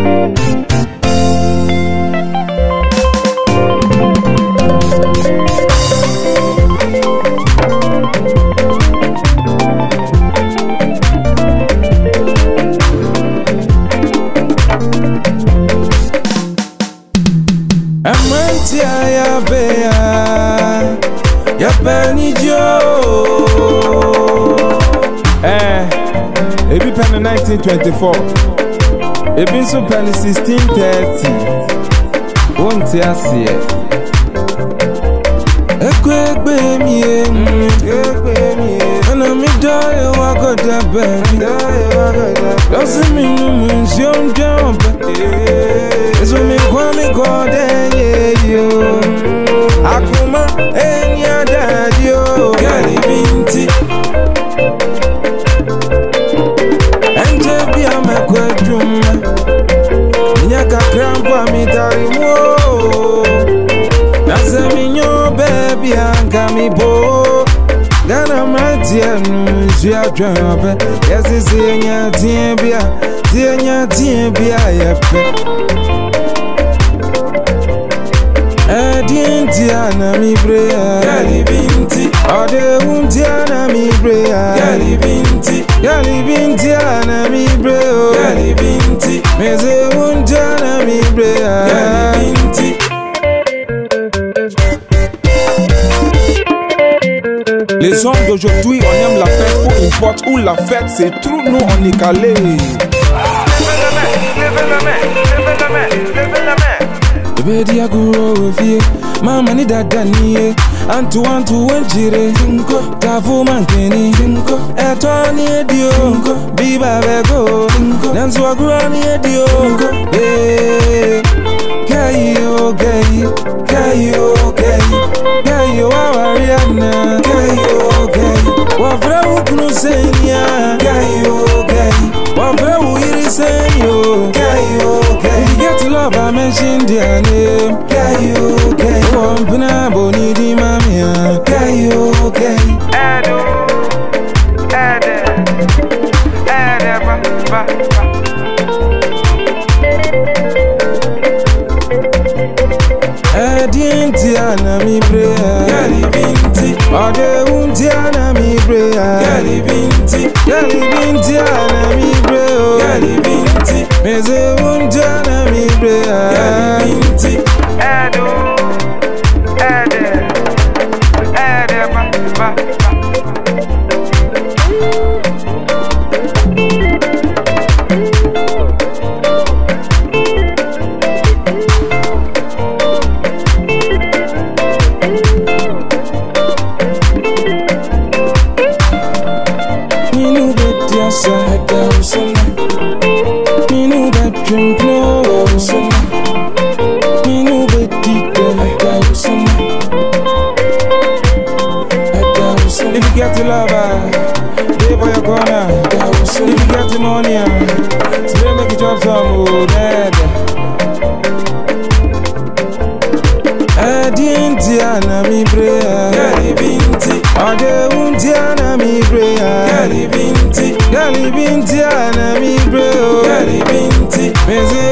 Amantia ya bea ya banijo ebi pen 1924 ebi nso pen 1630 won't asie ekwegbe mi ana mi dae wa goda be doesn't mean you jump eso me kwame gode yo akuma enya dadio gali binti anje bia makweduma nyaka krampa mitarimo naseminyo baby angami bo gana matianu zia dwabe yesi nya tiembia yepe Diana mi brea Gali binti Ode untiana mi brea Gali binti ana mi brea Gali binti Meze untiana mi brea Gali binti Les hommes d'aujourd'hui on aime la fête, peu importe où la fête, c'est true, nous on est calé. Bedi ya guro fie mama ni dada niye antu wenjire tafu mankeni etoni edio biba bego nanzu aguro ni edio kayo wawariana kayo wafra ukunu senya kayo wafra uiri senyo kayo you get to love, I mentioned their name. Okay, one pinabo need him, mamma. Okay, Diana mi brea, Gali binti. Ode untiana mi brea, Gali binti ana mi brea, Gali binti. Meze untiana mi brea, Gali binti. If you get the lover, stay for your corner. If you get the money, still make you drop some wood. Diana mi brea, Gali binti. Ode untiana mi brea, Gali binti ana mi brea, Gali binti.